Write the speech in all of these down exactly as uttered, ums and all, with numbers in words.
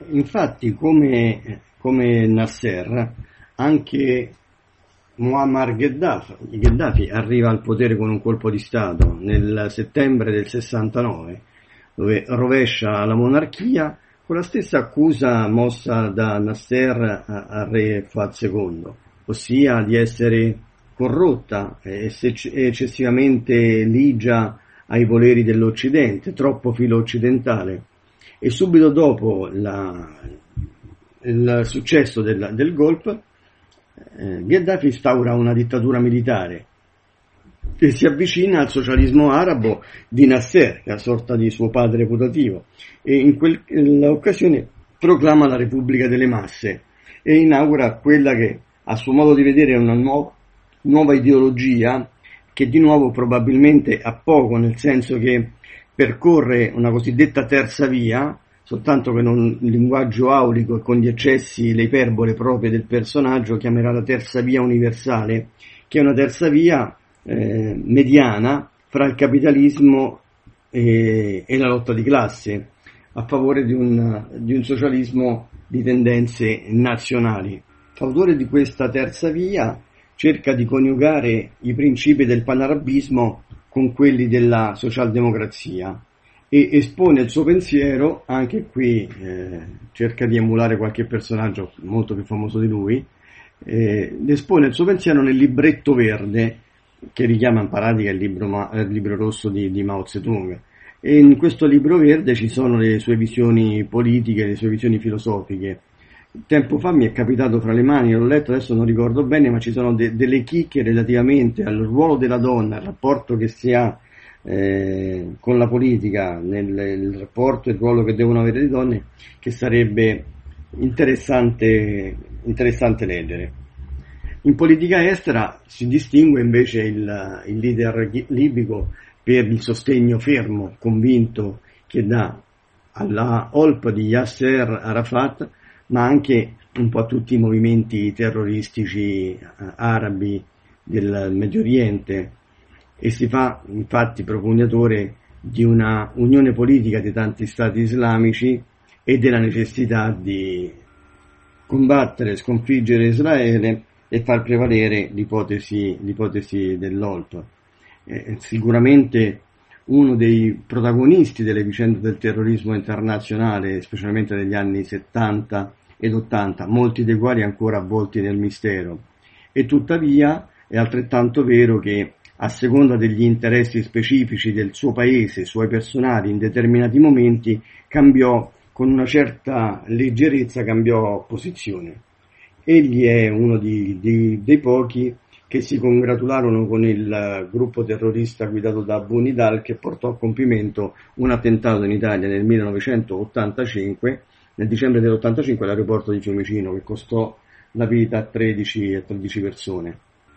Infatti, come, come Nasser, anche Muammar Gheddafi, Gheddafi arriva al potere con un colpo di Stato nel settembre del sessantanove, dove rovescia la monarchia con la stessa accusa mossa da Nasser al re Fuad secondo, ossia di essere corrotta e eccessivamente ligia ai voleri dell'Occidente, troppo filo occidentale. E subito dopo la, il successo del, del golpe, eh, Gheddafi instaura una dittatura militare e si avvicina al socialismo arabo di Nasser, che è una sorta di suo padre putativo, e in quell'occasione proclama la Repubblica delle Masse e inaugura quella che a suo modo di vedere è una nuova, nuova ideologia che di nuovo probabilmente ha poco, nel senso che percorre una cosiddetta terza via, soltanto che in un linguaggio aulico e con gli eccessi, le iperbole proprie del personaggio, chiamerà la terza via universale, che è una terza via eh, mediana fra il capitalismo e, e la lotta di classe, a favore di un, di un socialismo di tendenze nazionali. Fautore di questa terza via cerca di coniugare i principi del panarabismo con quelli della socialdemocrazia e espone il suo pensiero, anche qui eh, cerca di emulare qualche personaggio molto più famoso di lui, eh, espone il suo pensiero nel libretto verde, che richiama in pratica il libro, ma, il libro rosso di, di Mao Zedong. E in questo libro verde ci sono le sue visioni politiche, le sue visioni filosofiche. Tempo fa mi è capitato fra le mani, l'ho letto, adesso non ricordo bene, ma ci sono de- delle chicche relativamente al ruolo della donna, al rapporto che si ha eh, con la politica, nel il rapporto e il ruolo che devono avere le donne, che sarebbe interessante, interessante leggere. In politica estera si distingue invece il, il leader libico per il sostegno fermo, convinto, che dà alla Olp di Yasser Arafat, ma anche un po' a tutti i movimenti terroristici arabi del Medio Oriente, e si fa infatti propugnatore di una unione politica di tanti stati islamici e della necessità di combattere, sconfiggere Israele e far prevalere l'ipotesi, l'ipotesi dell'Olp. Eh, sicuramente uno dei protagonisti delle vicende del terrorismo internazionale, specialmente negli anni settanta ed ottanta, molti dei quali ancora avvolti nel mistero. E tuttavia è altrettanto vero che, a seconda degli interessi specifici del suo paese, suoi personali, in determinati momenti cambiò, con una certa leggerezza, cambiò posizione. Egli è uno di, di, dei pochi che si congratularono con il gruppo terrorista guidato da Abu Nidal, che portò a compimento un attentato in Italia nel millenovecentottantacinque, nel dicembre dell'ottantacinque, all'aeroporto di Fiumicino, che costò la vita a tredici e tredici persone.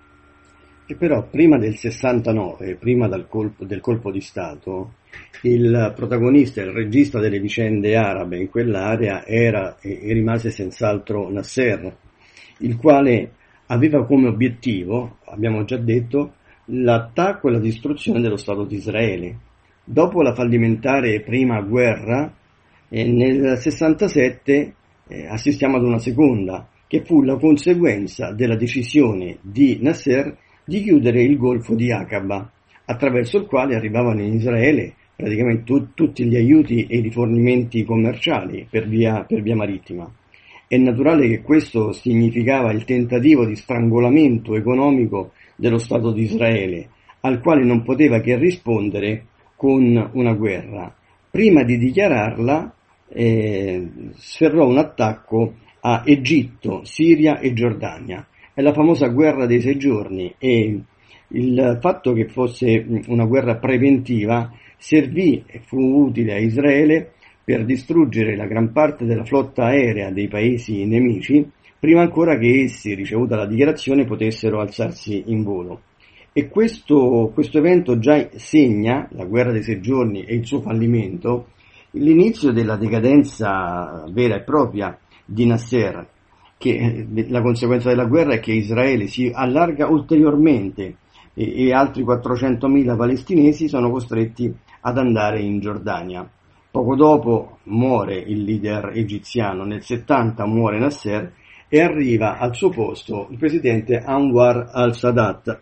E però prima del sessantanove, prima del colpo, del colpo di Stato, il protagonista, il regista delle vicende arabe in quell'area era e, e rimase senz'altro Nasser, il quale aveva come obiettivo, abbiamo già detto, l'attacco e la distruzione dello Stato di Israele. Dopo la fallimentare prima guerra, eh, nel sessantasette eh, assistiamo ad una seconda, che fu la conseguenza della decisione di Nasser di chiudere il golfo di Aqaba, attraverso il quale arrivavano in Israele praticamente tu, tutti gli aiuti e i rifornimenti commerciali per via, per via marittima. È naturale che questo significava il tentativo di strangolamento economico dello Stato di Israele, al quale non poteva che rispondere con una guerra. Prima di dichiararla, eh, sferrò un attacco a Egitto, Siria e Giordania. È la famosa guerra dei sei giorni, e il fatto che fosse una guerra preventiva servì e fu utile a Israele per distruggere la gran parte della flotta aerea dei paesi nemici, prima ancora che essi, ricevuta la dichiarazione, potessero alzarsi in volo. E questo, questo evento già segna, la guerra dei sei giorni e il suo fallimento, l'inizio della decadenza vera e propria di Nasser, che la conseguenza della guerra è che Israele si allarga ulteriormente e, e altri quattrocentomila palestinesi sono costretti ad andare in Giordania. Poco dopo muore il leader egiziano, nel settanta muore Nasser e arriva al suo posto il presidente Anwar al-Sadat,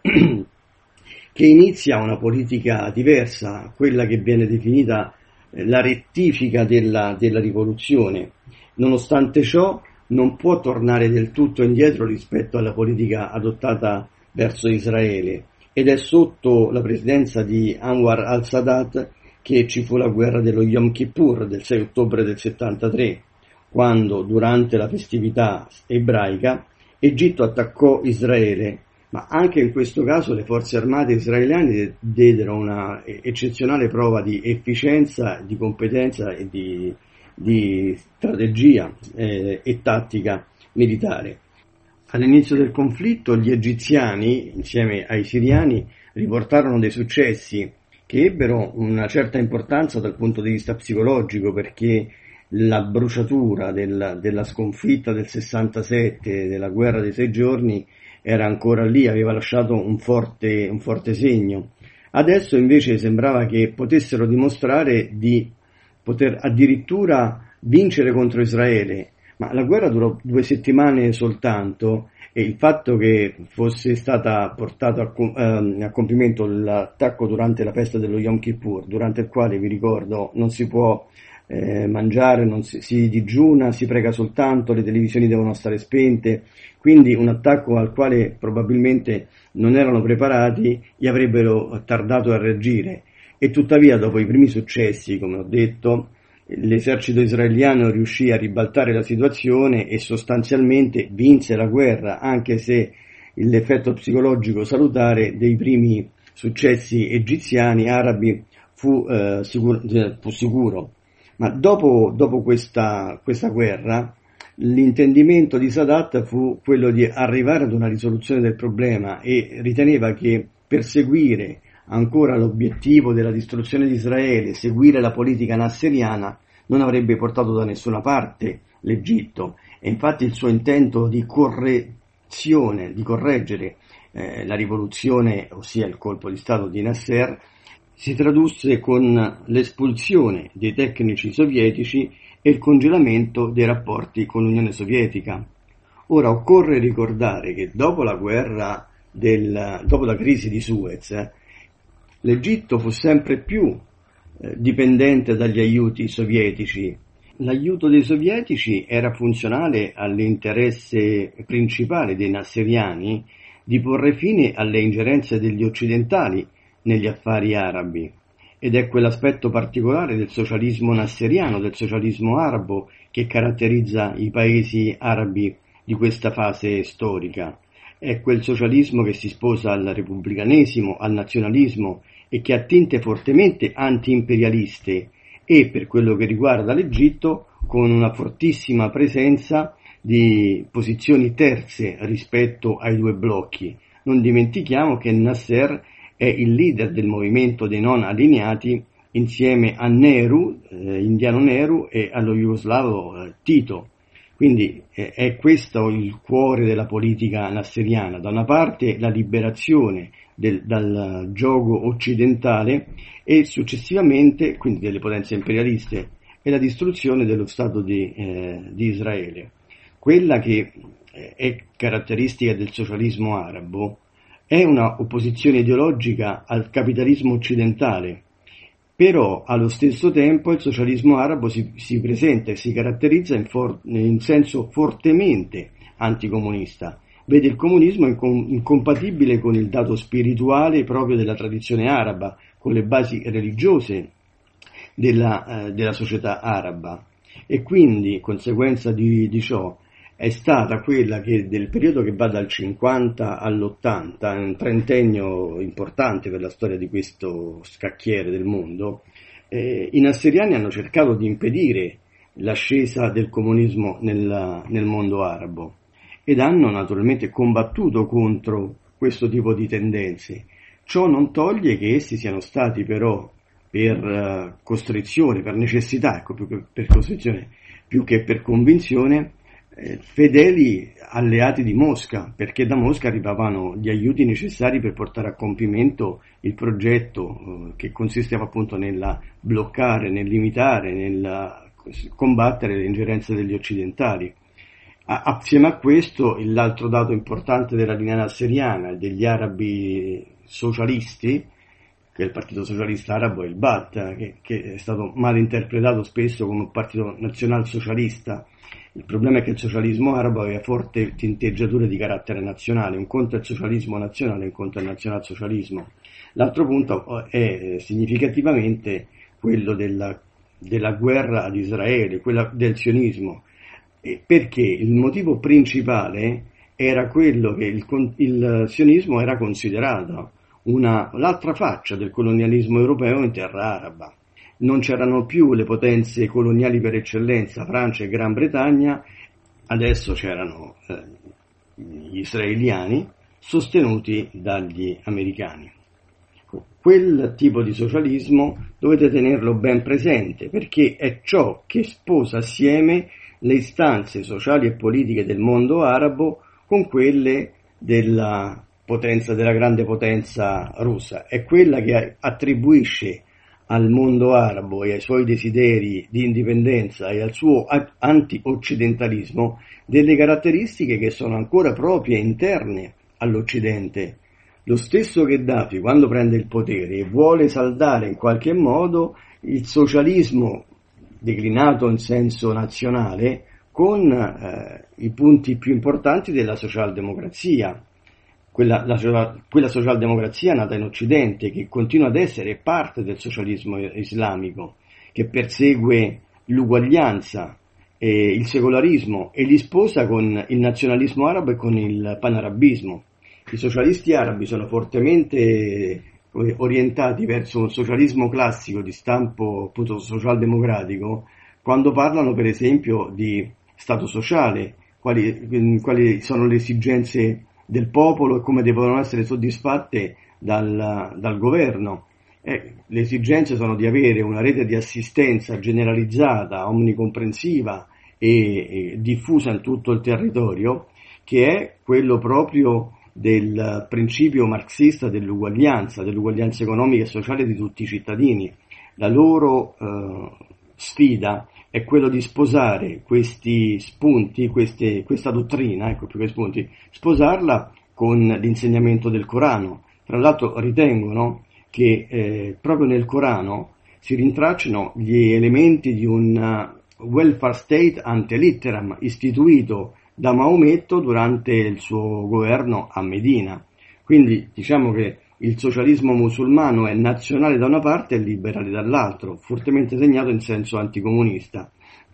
che inizia una politica diversa, quella che viene definita la rettifica della, della rivoluzione. Nonostante ciò non può tornare del tutto indietro rispetto alla politica adottata verso Israele, ed è sotto la presidenza di Anwar al-Sadat che ci fu la guerra dello Yom Kippur del sei ottobre del settantatré, quando durante la festività ebraica Egitto attaccò Israele, ma anche in questo caso le forze armate israeliane diedero una eccezionale prova di efficienza, di competenza e di, di strategia eh, e tattica militare. All'inizio del conflitto gli egiziani, insieme ai siriani, riportarono dei successi che ebbero una certa importanza dal punto di vista psicologico, perché la bruciatura del, della sconfitta del sessantasette, della guerra dei sei giorni, era ancora lì, aveva lasciato un forte, un forte segno. Adesso invece sembrava che potessero dimostrare di poter addirittura vincere contro Israele, ma la guerra durò due settimane soltanto, e il fatto che fosse stata portato a, eh, a compimento l'attacco durante la festa dello Yom Kippur, durante il quale, vi ricordo, non si può eh, mangiare, non si, si digiuna, si prega soltanto, le televisioni devono stare spente, quindi un attacco al quale probabilmente non erano preparati, gli avrebbero tardato a reagire. E tuttavia, dopo i primi successi, come ho detto, l'esercito israeliano riuscì a ribaltare la situazione e sostanzialmente vinse la guerra, anche se l'effetto psicologico salutare dei primi successi egiziani, arabi, fu, eh, sicuro, fu sicuro. Ma dopo, dopo questa, questa guerra, l'intendimento di Sadat fu quello di arrivare ad una risoluzione del problema, e riteneva che perseguire ancora l'obiettivo della distruzione di Israele, seguire la politica nasseriana, non avrebbe portato da nessuna parte l'Egitto, e infatti il suo intento di correzione, di correggere eh, la rivoluzione, ossia il colpo di Stato di Nasser, si tradusse con l'espulsione dei tecnici sovietici e il congelamento dei rapporti con l'Unione Sovietica. Ora occorre ricordare che dopo la guerra del, dopo la crisi di Suez, eh, l'Egitto fu sempre più eh, dipendente dagli aiuti sovietici. L'aiuto dei sovietici era funzionale all'interesse principale dei nasseriani di porre fine alle ingerenze degli occidentali negli affari arabi, ed è quell'aspetto particolare del socialismo nasseriano, del socialismo arabo, che caratterizza i paesi arabi di questa fase storica. È quel socialismo che si sposa al repubblicanesimo, al nazionalismo, e che ha tinte fortemente anti-imperialiste, e per quello che riguarda l'Egitto con una fortissima presenza di posizioni terze rispetto ai due blocchi. Non dimentichiamo che Nasser è il leader del movimento dei non allineati insieme a Nehru, eh, indiano Nehru, e allo jugoslavo eh, Tito. Quindi eh, è questo il cuore della politica nasseriana: da una parte la liberazione del, dal giogo occidentale, e successivamente, quindi delle potenze imperialiste, e la distruzione dello Stato di, eh, di Israele. Quella che eh, è caratteristica del socialismo arabo è una opposizione ideologica al capitalismo occidentale, però allo stesso tempo il socialismo arabo si, si presenta e si caratterizza in, for, in senso fortemente anticomunista. Vede il comunismo incom- incompatibile con il dato spirituale proprio della tradizione araba, con le basi religiose della, eh, della società araba, e quindi, conseguenza di, di ciò, è stata quella che del periodo che va dal cinquanta all'ottanta, un trentennio importante per la storia di questo scacchiere del mondo, eh, i nasseriani hanno cercato di impedire l'ascesa del comunismo nel, nel mondo arabo, ed hanno naturalmente combattuto contro questo tipo di tendenze. Ciò non toglie che essi siano stati però per uh, costrizione, per necessità, ecco, più che per costrizione, più che per convinzione, eh, fedeli alleati di Mosca, perché da Mosca arrivavano gli aiuti necessari per portare a compimento il progetto eh, che consisteva appunto nel bloccare, nel limitare, nel combattere le ingerenze degli occidentali. A, assieme a questo, l'altro dato importante della linea nasseriana, degli arabi socialisti, che è il Partito Socialista Arabo, è il Ba'ath, che, che è stato mal interpretato spesso come un partito nazionalsocialista. Il problema è che il socialismo arabo aveva forte tinteggiature di carattere nazionale, un conto è il socialismo nazionale, un conto è il nazionalsocialismo. L'altro punto è significativamente quello della, della guerra ad Israele, quella del sionismo, perché il motivo principale era quello che il, il sionismo era considerato una, l'altra faccia del colonialismo europeo in terra araba. Non c'erano più le potenze coloniali per eccellenza, Francia e Gran Bretagna, adesso c'erano eh, gli israeliani sostenuti dagli americani. Quel tipo di socialismo dovete tenerlo ben presente, perché è ciò che sposa assieme le istanze sociali e politiche del mondo arabo con quelle della potenza, della grande potenza russa. È quella che attribuisce al mondo arabo e ai suoi desideri di indipendenza e al suo anti-occidentalismo delle caratteristiche che sono ancora proprie e interne all'Occidente. Lo stesso Gheddafi, quando prende il potere, vuole saldare in qualche modo il socialismo declinato in senso nazionale con eh, i punti più importanti della socialdemocrazia. Quella, la, quella socialdemocrazia nata in Occidente, che continua ad essere parte del socialismo islamico, che persegue l'uguaglianza, e il secolarismo e li sposa con il nazionalismo arabo e con il panarabismo. I socialisti arabi sono fortemente orientati verso un socialismo classico di stampo appunto socialdemocratico quando parlano per esempio di Stato sociale, quali, quali sono le esigenze del popolo e come devono essere soddisfatte dal, dal governo. Eh, le esigenze sono di avere una rete di assistenza generalizzata, omnicomprensiva e, e diffusa in tutto il territorio, che è quello proprio del principio marxista dell'uguaglianza, dell'uguaglianza economica e sociale di tutti i cittadini. La loro eh, sfida è quello di sposare questi spunti, queste, questa dottrina, ecco più che spunti, sposarla con l'insegnamento del Corano. Tra l'altro ritengono che eh, proprio nel Corano si rintracciano gli elementi di un welfare state ante litteram istituito da Maometto durante il suo governo a Medina. Quindi diciamo che il socialismo musulmano è nazionale da una parte e liberale dall'altro, fortemente segnato in senso anticomunista.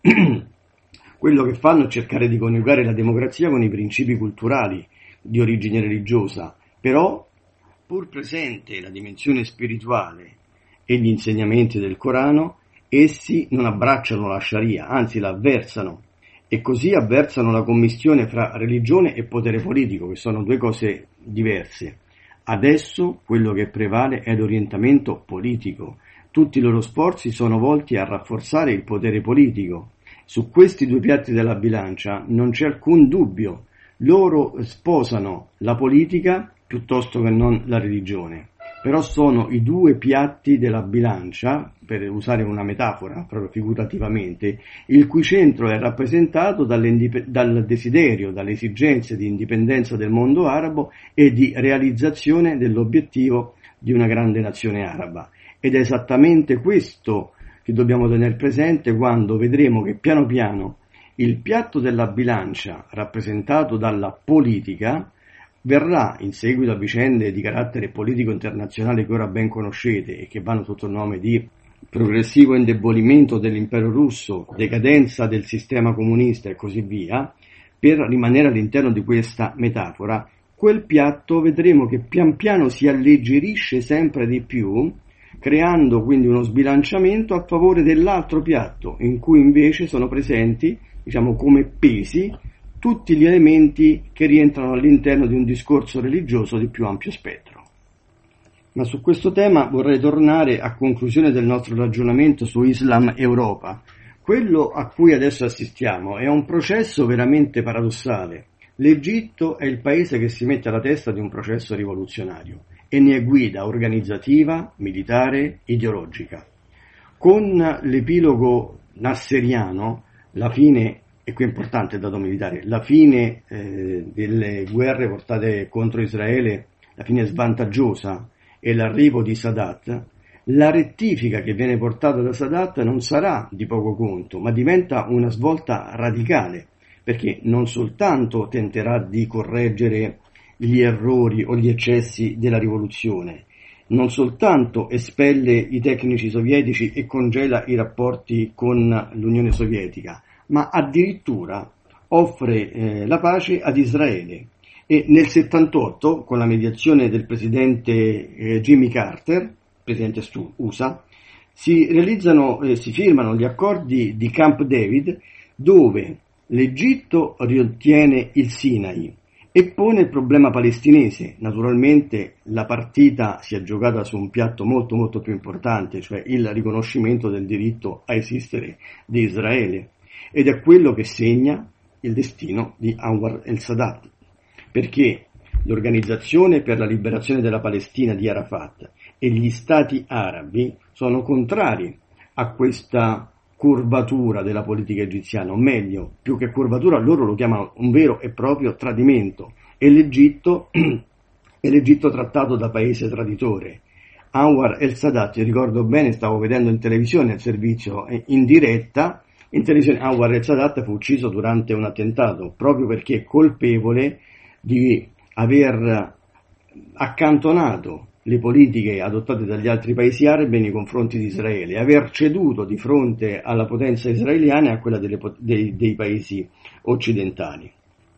Quello che fanno è cercare di coniugare la democrazia con i principi culturali di origine religiosa, però pur presente la dimensione spirituale e gli insegnamenti del Corano, essi non abbracciano la Sharia, anzi la avversano, e così avversano la commistione fra religione e potere politico, che sono due cose diverse. Adesso quello che prevale è l'orientamento politico. Tutti i loro sforzi sono volti a rafforzare il potere politico. Su questi due piatti della bilancia non c'è alcun dubbio. Loro sposano la politica piuttosto che non la religione. Però sono i due piatti della bilancia, per usare una metafora proprio figurativamente, il cui centro è rappresentato dal desiderio, dalle esigenze di indipendenza del mondo arabo e di realizzazione dell'obiettivo di una grande nazione araba. Ed è esattamente questo che dobbiamo tenere presente quando vedremo che piano piano il piatto della bilancia rappresentato dalla politica verrà, in seguito a vicende di carattere politico internazionale che ora ben conoscete e che vanno sotto il nome di progressivo indebolimento dell'impero russo, decadenza del sistema comunista e così via, per rimanere all'interno di questa metafora, quel piatto vedremo che pian piano si alleggerisce sempre di più, creando quindi uno sbilanciamento a favore dell'altro piatto, in cui invece sono presenti, diciamo come pesi, tutti gli elementi che rientrano all'interno di un discorso religioso di più ampio spettro. Ma su questo tema vorrei tornare a conclusione del nostro ragionamento su Islam Europa, quello a cui adesso assistiamo è un processo veramente paradossale. L'Egitto è il paese che si mette alla testa di un processo rivoluzionario e ne è guida organizzativa, militare, ideologica. Con l'epilogo nasseriano, la fine, e qui è importante il dato militare, la fine eh, delle guerre portate contro Israele, la fine svantaggiosa e l'arrivo di Sadat, la rettifica che viene portata da Sadat non sarà di poco conto, ma diventa una svolta radicale, perché non soltanto tenterà di correggere gli errori o gli eccessi della rivoluzione, non soltanto espelle i tecnici sovietici e congela i rapporti con l'Unione Sovietica, ma addirittura offre eh, la pace ad Israele. E nel settantotto, con la mediazione del presidente eh, Jimmy Carter, presidente U S A, si realizzano e eh, si firmano gli accordi di Camp David, dove l'Egitto riottiene il Sinai e pone il problema palestinese. Naturalmente la partita si è giocata su un piatto molto molto più importante, cioè il riconoscimento del diritto a esistere di Israele, ed è quello che segna il destino di Anwar el-Sadat, perché l'Organizzazione per la Liberazione della Palestina di Arafat e gli stati arabi sono contrari a questa curvatura della politica egiziana, o meglio, più che curvatura, loro lo chiamano un vero e proprio tradimento, e l'Egitto è l'Egitto trattato da paese traditore. Anwar el-Sadat, io ricordo bene, stavo vedendo in televisione il servizio in diretta, in televisione Anwar el-Sadat fu ucciso durante un attentato, proprio perché colpevole di aver accantonato le politiche adottate dagli altri paesi arabi nei confronti di Israele, aver ceduto di fronte alla potenza israeliana e a quella delle, dei, dei paesi occidentali.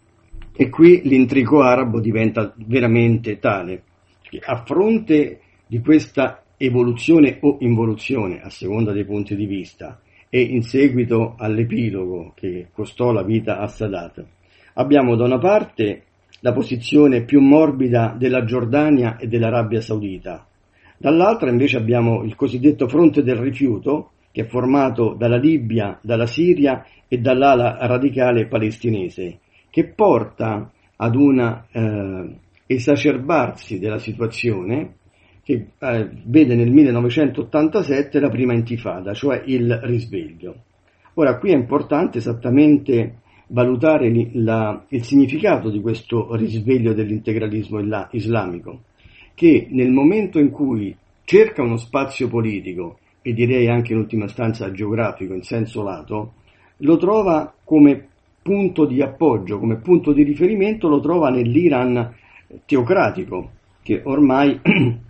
E qui l'intrico arabo diventa veramente tale, che a fronte di questa evoluzione o involuzione, a seconda dei punti di vista, e in seguito all'epilogo che costò la vita a Sadat, abbiamo da una parte la posizione più morbida della Giordania e dell'Arabia Saudita, dall'altra invece abbiamo il cosiddetto fronte del rifiuto, che è formato dalla Libia, dalla Siria e dall'ala radicale palestinese, che porta ad un eh, esacerbarsi della situazione che eh, vede nel millenovecentottantasette la prima intifada, cioè il risveglio. Ora qui è importante esattamente valutare la, il significato di questo risveglio dell'integralismo islamico, che nel momento in cui cerca uno spazio politico, e direi anche in ultima istanza geografico in senso lato, lo trova come punto di appoggio, come punto di riferimento, lo trova nell'Iran teocratico, che ormai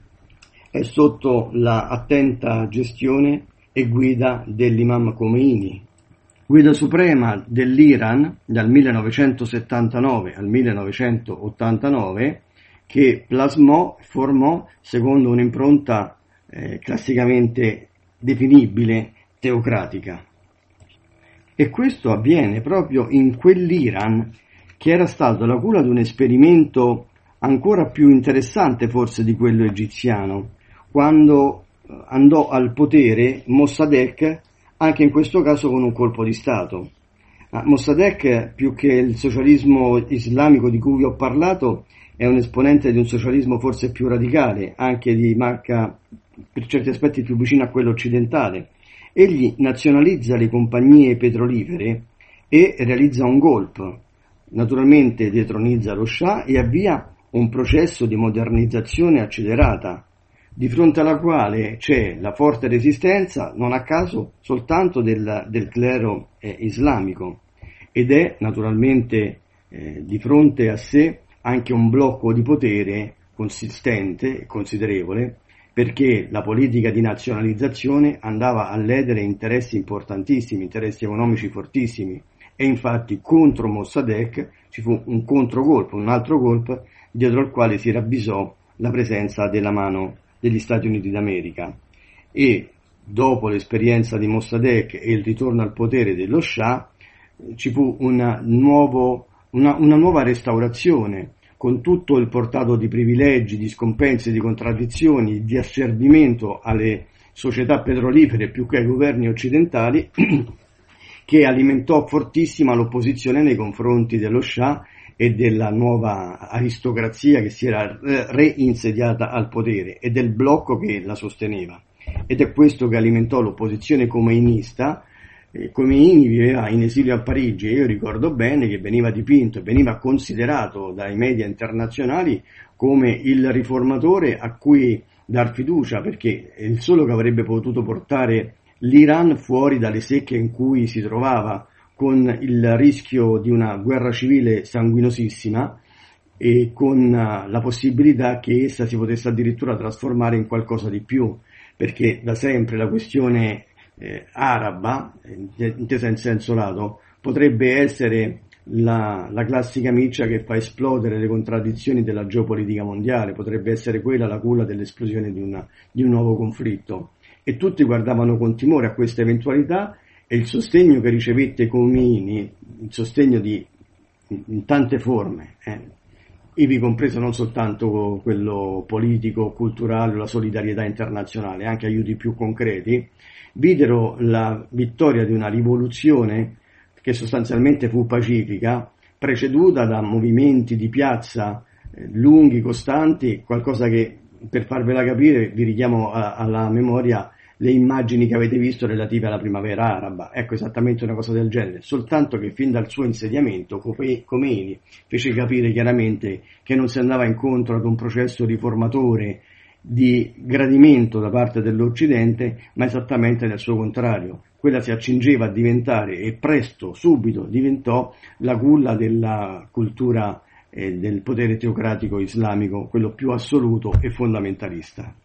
è sotto la attenta gestione e guida dell'imam Khomeini, guida suprema dell'Iran dal millenovecentosettantanove al millenovecentottantanove, che plasmò, formò secondo un'impronta eh, classicamente definibile teocratica. E questo avviene proprio in quell'Iran che era stato la culla di un esperimento ancora più interessante forse di quello egiziano, quando andò al potere Mossadegh, anche in questo caso con un colpo di Stato. Ah, Mossadegh, più che il socialismo islamico di cui vi ho parlato, è un esponente di un socialismo forse più radicale, anche di marca per certi aspetti più vicino a quello occidentale. Egli nazionalizza le compagnie petrolifere e realizza un golpe. Naturalmente detronizza lo Shah e avvia un processo di modernizzazione accelerata, di fronte alla quale c'è la forte resistenza, non a caso, soltanto del, del clero eh, islamico, ed è naturalmente eh, di fronte a sé anche un blocco di potere consistente e considerevole, perché la politica di nazionalizzazione andava a ledere interessi importantissimi, interessi economici fortissimi, e infatti contro Mossadegh ci fu un controgolpe, un altro golpe, dietro al quale si ravvisò la presenza della mano degli Stati Uniti d'America, e dopo l'esperienza di Mossadegh e il ritorno al potere dello Shah ci fu una, nuovo, una, una nuova restaurazione, con tutto il portato di privilegi, di scompensi, di contraddizioni, di asservimento alle società petrolifere più che ai governi occidentali, che alimentò fortissima l'opposizione nei confronti dello Shah e della nuova aristocrazia che si era reinsediata al potere e del blocco che la sosteneva. Ed è questo che alimentò l'opposizione khomeinista. Khomeini viveva in esilio a Parigi e io ricordo bene che veniva dipinto e veniva considerato dai media internazionali come il riformatore a cui dar fiducia, perché è il solo che avrebbe potuto portare l'Iran fuori dalle secche in cui si trovava, con il rischio di una guerra civile sanguinosissima e con la possibilità che essa si potesse addirittura trasformare in qualcosa di più, perché da sempre la questione eh, araba, intesa in senso lato, potrebbe essere la, la classica miccia che fa esplodere le contraddizioni della geopolitica mondiale, potrebbe essere quella la culla dell'esplosione di, una, di un nuovo conflitto. E tutti guardavano con timore a questa eventualità, e il sostegno che ricevette Khomeini, il sostegno di, in tante forme, eh, ivi compreso non soltanto quello politico, culturale, la solidarietà internazionale, anche aiuti più concreti, videro la vittoria di una rivoluzione che sostanzialmente fu pacifica, preceduta da movimenti di piazza eh, lunghi, costanti, qualcosa che, per farvela capire, vi richiamo a, alla memoria le immagini che avete visto relative alla primavera araba. Ecco, esattamente una cosa del genere, soltanto che fin dal suo insediamento Khomeini fece capire chiaramente che non si andava incontro ad un processo riformatore di gradimento da parte dell'Occidente, ma esattamente nel suo contrario. Quella si accingeva a diventare, e presto, subito, diventò la culla della cultura e del potere teocratico islamico, quello più assoluto e fondamentalista.